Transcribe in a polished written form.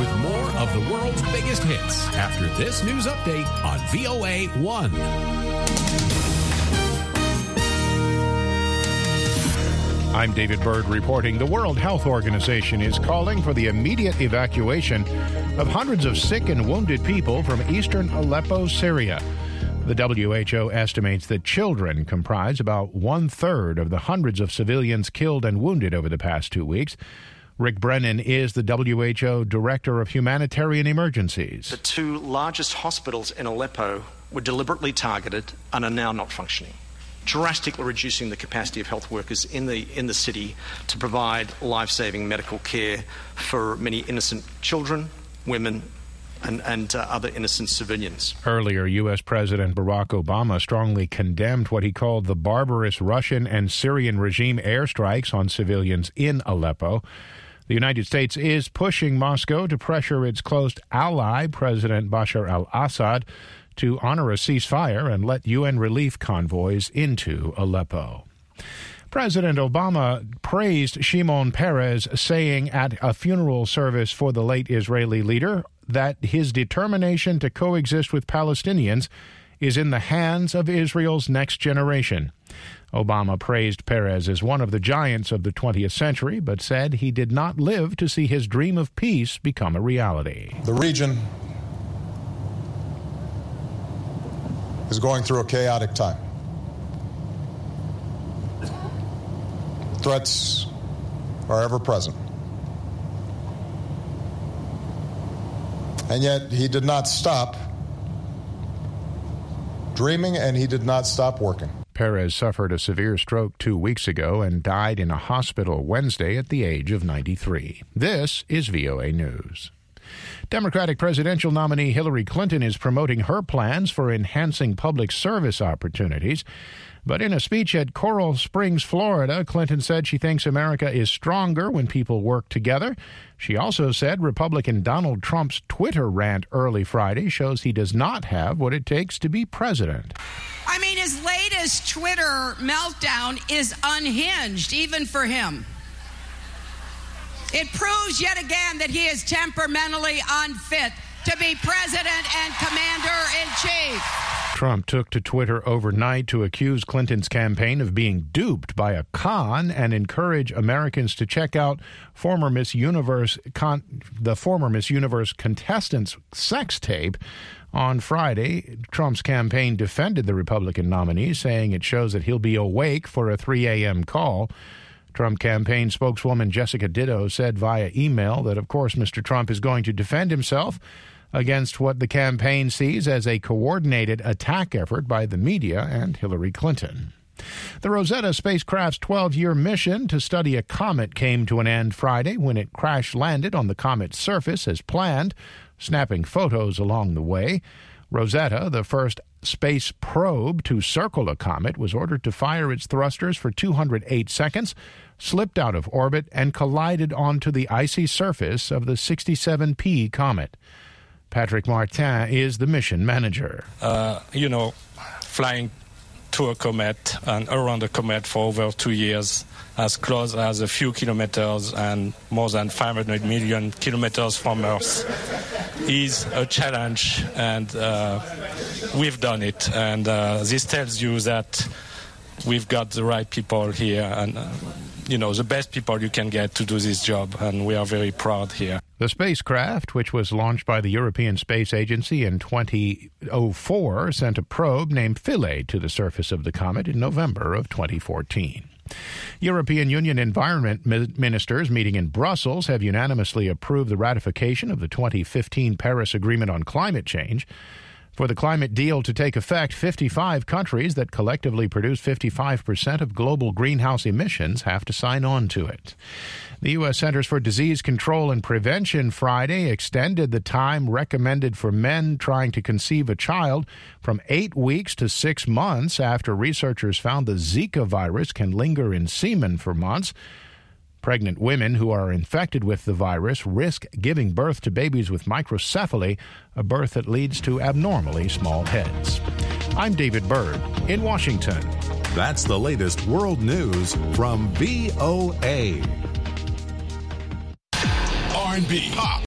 with more of the world's biggest hits after this news update on VOA 1. I'm David Byrd reporting. The World Health Organization is calling for the immediate evacuation of hundreds of sick and wounded people from eastern Aleppo, Syria. The WHO estimates that children comprise about one-third of the hundreds of civilians killed and wounded over the past 2 weeks. Rick Brennan is the WHO Director of Humanitarian Emergencies. The two largest hospitals in Aleppo were deliberately targeted and are now not functioning, drastically reducing the capacity of health workers in the city to provide life-saving medical care for many innocent children, women, and other innocent civilians. Earlier, U.S. President Barack Obama strongly condemned what he called the barbarous Russian and Syrian regime airstrikes on civilians in Aleppo. The United States is pushing Moscow to pressure its close ally, President Bashar al-Assad, to honor a ceasefire and let UN relief convoys into Aleppo. President Obama praised Shimon Peres, saying at a funeral service for the late Israeli leader that his determination to coexist with Palestinians is in the hands of Israel's next generation. Obama praised Peres as one of the giants of the 20th century, but said he did not live to see his dream of peace become a reality. The region is going through a chaotic time. Threats are ever present. And yet he did not stop dreaming, and he did not stop working. Peres suffered a severe stroke 2 weeks ago and died in a hospital Wednesday at the age of 93. This is VOA News. Democratic presidential nominee Hillary Clinton is promoting her plans for enhancing public service opportunities. But in a speech at Coral Springs, Florida, Clinton said she thinks America is stronger when people work together. She also said Republican Donald Trump's Twitter rant early Friday shows he does not have what it takes to be president. I mean, his latest Twitter meltdown is unhinged, even for him. It proves yet again that he is temperamentally unfit to be president and commander-in-chief. Trump took to Twitter overnight to accuse Clinton's campaign of being duped by a con and encourage Americans to check out the former Miss Universe contestant's sex tape. On Friday, Trump's campaign defended the Republican nominee, saying it shows that he'll be awake for a 3 a.m. call. Trump campaign spokeswoman Jessica Ditto said via email that, of course, Mr. Trump is going to defend himself against what the campaign sees as a coordinated attack effort by the media and Hillary Clinton. The Rosetta spacecraft's 12-year mission to study a comet came to an end Friday when it crash-landed on the comet's surface as planned, snapping photos along the way. Rosetta, the first space probe to circle a comet, was ordered to fire its thrusters for 208 seconds, slipped out of orbit, and collided onto the icy surface of the 67P comet. Patrick Martin is the mission manager. Flying to a comet and around a comet for over 2 years, as close as a few kilometers and more than 500 million kilometers from Earth, is a challenge, and we've done it. And this tells you that we've got the right people here and, the best people you can get to do this job, and we are very proud here. The spacecraft, which was launched by the European Space Agency in 2004, sent a probe named Philae to the surface of the comet in November of 2014. European Union environment ministers meeting in Brussels have unanimously approved the ratification of the 2015 Paris Agreement on climate change. For the climate deal to take effect, 55 countries that collectively produce 55% of global greenhouse emissions have to sign on to it. The U.S. Centers for Disease Control and Prevention Friday extended the time recommended for men trying to conceive a child from 8 weeks to 6 months after researchers found the Zika virus can linger in semen for months. Pregnant women who are infected with the virus risk giving birth to babies with microcephaly, a birth that leads to abnormally small heads. I'm David Byrd in Washington. That's the latest world news from VOA. R&B, pop,